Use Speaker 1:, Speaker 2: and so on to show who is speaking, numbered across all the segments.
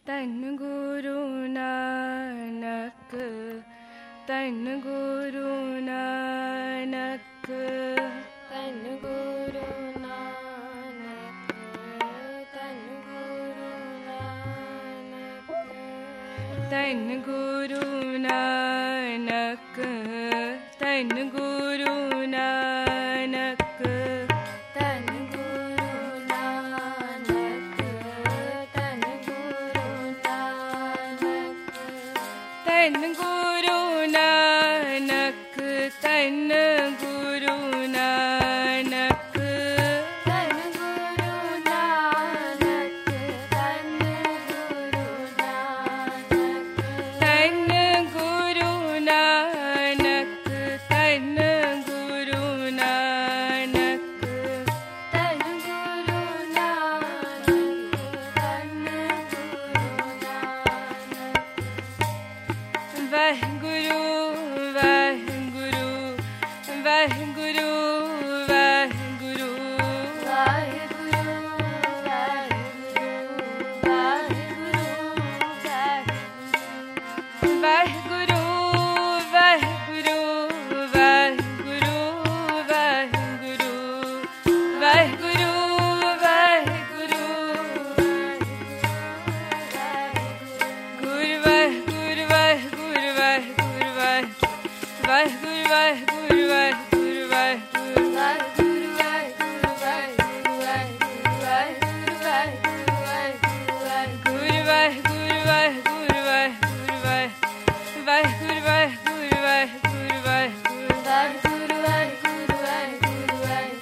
Speaker 1: तन गुरु नानक, तन गुरु नानक,
Speaker 2: तन गुरु नानक, तन गुरु नानक,
Speaker 1: तन गुरु नानक, तन गुरु नानक,
Speaker 2: तन गुरु नानक, तन गुरु नानक,
Speaker 1: तन गुरु नानक, तन गुरु नानक,
Speaker 2: तन गुरु नानक, तन गुरु नानक,
Speaker 1: तन गुरु नानक, तन गुरु नानक,
Speaker 2: तन गुरु नानक, तन गुरु नानक,
Speaker 1: वह गुरु, वह गुरु, वह गुरु, वह गुरु,
Speaker 2: वाहिगुरु वाहिगुरु वाहिगुरु
Speaker 1: वह गुरु, वह गुरु, वह गुरु, वह गुरु, वह गुरु, वह गुरु, गुरु वह गुरु वह गुरु वह गुरु वह वह गुरु वह गुरु वह गुरु वह गुरु
Speaker 2: वाहिगुरु वाहिगुरु वाहिगुरु
Speaker 1: गुरु वह गुरु वह गुरु वह गुरु वह वह गुरु वह गुरु वह गुरु वह गुरु
Speaker 2: वाहिगुरु वाहिगुरु वाहिगुरु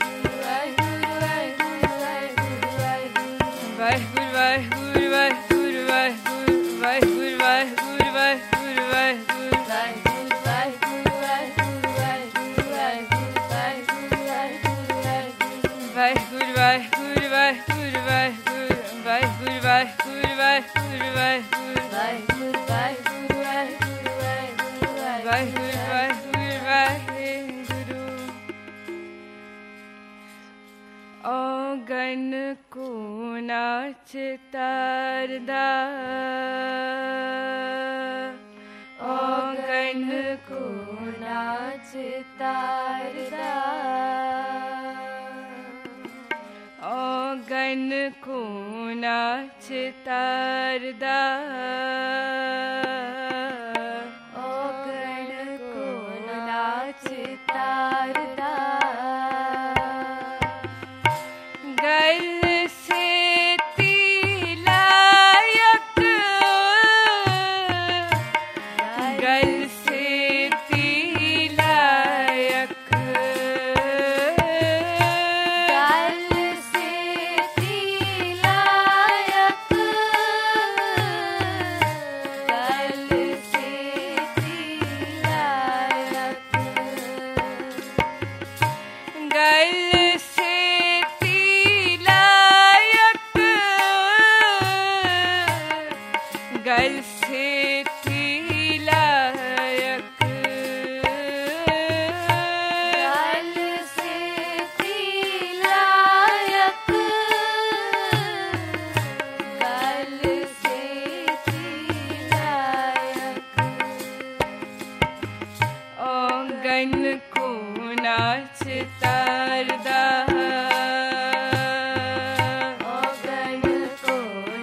Speaker 1: वह गुरु वह गुरु वह गुरु वह गुरु वह गुरु वह गुरु वह गुरु वह गुरु वह गुरु वह गुरु वह गुरु वह गुरु वह गुरु वह गुरु वह गुरु वह गुरु वह गुरु वह गुरु वह गुरु औगन को नाचतारदा औगन को
Speaker 2: नाचतारदा
Speaker 1: औगन को नाचतारदा
Speaker 2: औगण को नाचतारदा
Speaker 1: गल से तिलायक गल से तिलायक
Speaker 2: गल से तिलायक गल से तिलायक
Speaker 1: गल से तिलायक गल से तिलायक
Speaker 2: गल से तिलायक गल से तिलायक
Speaker 1: औगन को नाचतारदा
Speaker 2: औगण को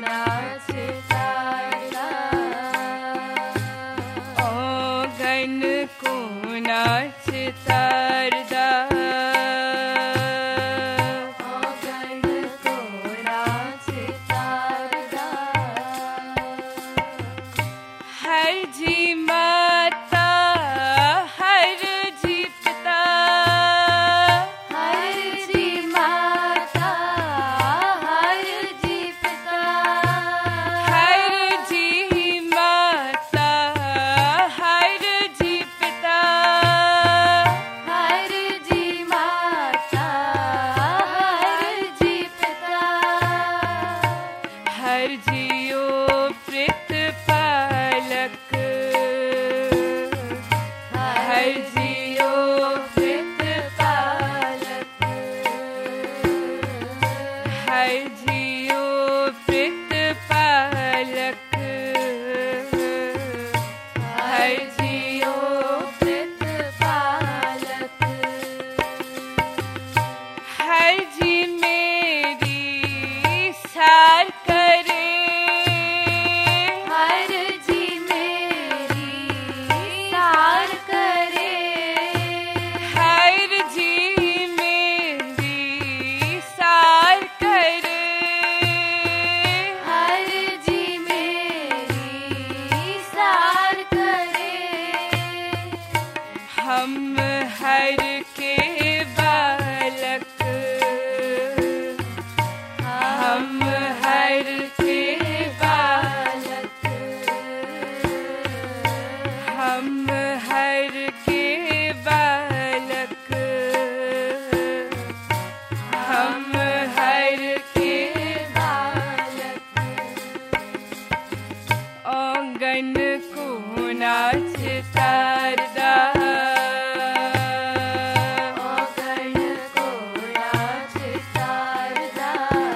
Speaker 2: नाचतारदा
Speaker 1: औगन को नाचतारदा
Speaker 2: औगण को नाचतारदा
Speaker 1: हर जी माता हर जी पिता
Speaker 2: हर जी माता हर जी पिता
Speaker 1: हर जी माता हर जी पिता
Speaker 2: हर जी माता हर जी पिता
Speaker 1: हर जियो प्रतिपालक हर जियो
Speaker 2: प्रतिपालक
Speaker 1: हर जियो प्रतिपालक आंगन को नाचतारदा
Speaker 2: आंगन को नाचतारदा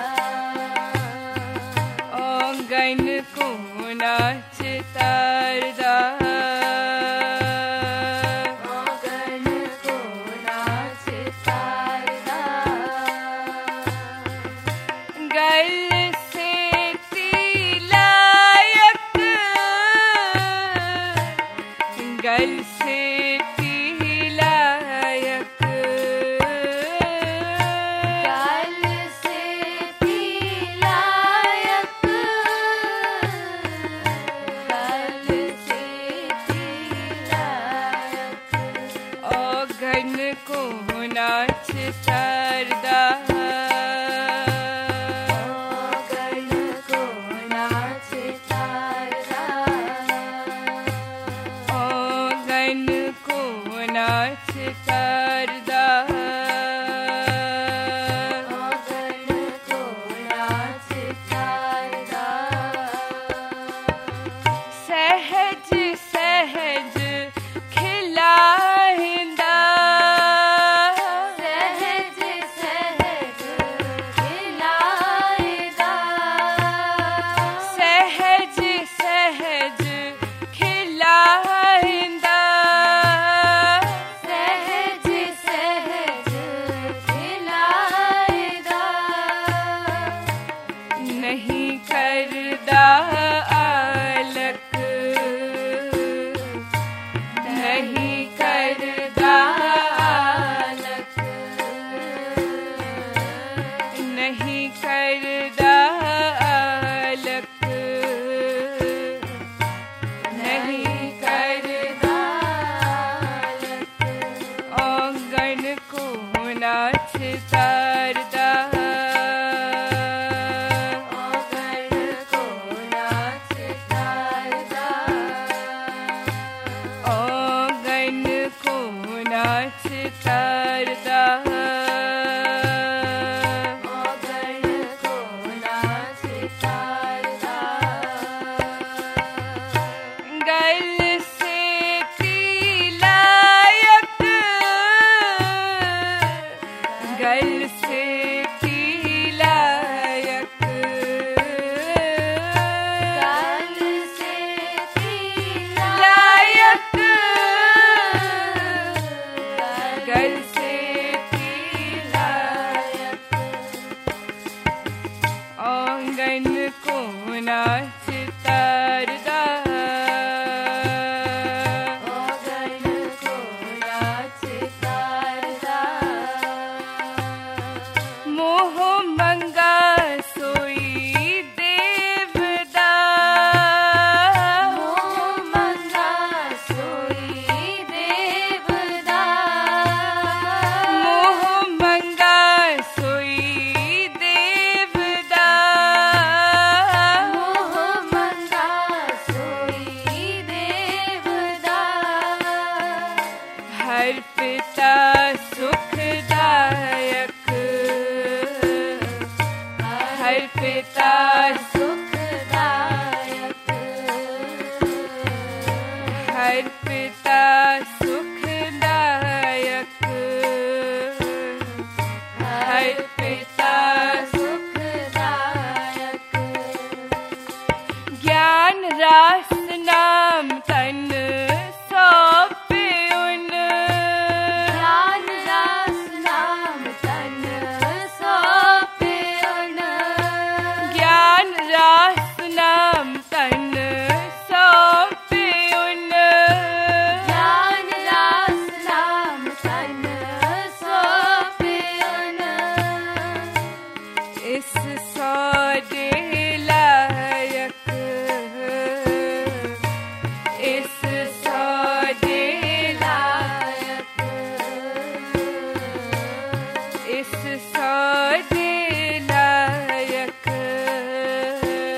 Speaker 1: आंगन को नाचतारदा
Speaker 2: आंगन को नाचतारदा
Speaker 1: गल से तिलक गल से तिलक
Speaker 2: गल से तिलक गल से तिलक
Speaker 1: आंगन को नाचतारदा
Speaker 2: आंगन को नाचतारदा
Speaker 1: आंगन को नाचतारदा
Speaker 2: आंगन को नाचतारदा
Speaker 1: सहज सहज खिलाहिंदा
Speaker 2: सहज सहज खिलाएगा
Speaker 1: सहज सहज खिलाहिंदा
Speaker 2: सहज सहज खिलाएगा
Speaker 1: नहीं करदा आलक नहीं करदा
Speaker 2: आलक
Speaker 1: नहीं करदा आलक नहीं करदा
Speaker 2: आलक
Speaker 1: आंगन को नाचतारदा
Speaker 2: आंगन को नाचतारदा
Speaker 1: आंगन को नाचतारदा
Speaker 2: आंगन को नाचतारदा
Speaker 1: गल से तिलक गल से तिलक
Speaker 2: गल से तिलक
Speaker 1: गल से तिलक आंगन को नाचतारदा
Speaker 2: आंगन को नाचतारदा
Speaker 1: मोह मंगा सोई देवदा
Speaker 2: मोह मंगा सोई देवदा
Speaker 1: मोह मंगा सोई देवदा
Speaker 2: मोह मंगा सोई देवदा
Speaker 1: हर पिता सुखदायक हर पिता
Speaker 2: सुखदायक
Speaker 1: हर पिता सुखदायक हर पिता
Speaker 2: सुखदायक
Speaker 1: ज्ञान रास नाम तन सौंपे उन
Speaker 2: ज्ञान रास नाम तन सौंपे उन
Speaker 1: ज्ञान रास नाम तन सौंपे उन
Speaker 2: ज्ञान रास नाम तन सौंपे उन
Speaker 1: इस सौदे लायक इस सौदे
Speaker 2: लायक
Speaker 1: इस सौदे लायक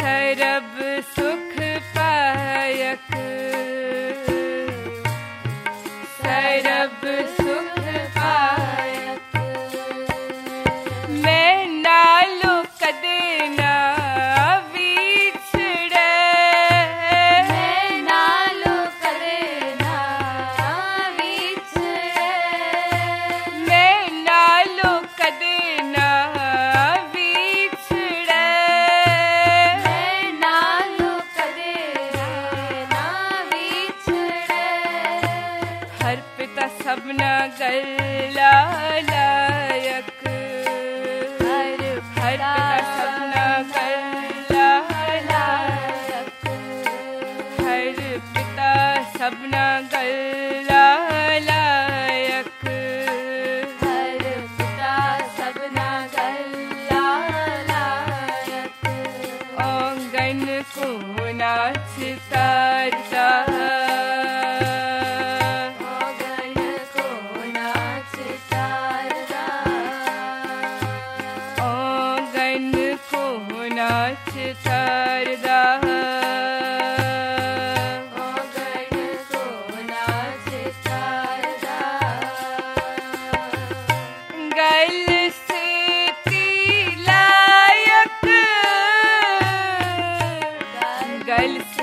Speaker 1: सरब सुख पायक सरब सुख पायक मैं नालो कदे ना विछड़े
Speaker 2: मैं नालो कदे ना विछड़े
Speaker 1: मैं नालो कदे ना विछड़े
Speaker 2: मैं नालो कदे ना विछड़े
Speaker 1: हर पिता सबना गल्ला लायक हर पिता सबना गल्ला लायक हर पिता सबना गल्ला लायक
Speaker 2: हर पिता सबना गल्ला लायक
Speaker 1: आंगन को नाच तारता
Speaker 2: आंगन को नाच तारता
Speaker 1: आंगन को नाच तारदा
Speaker 2: आंगन को नाच तारता
Speaker 1: गल से तिलायक गल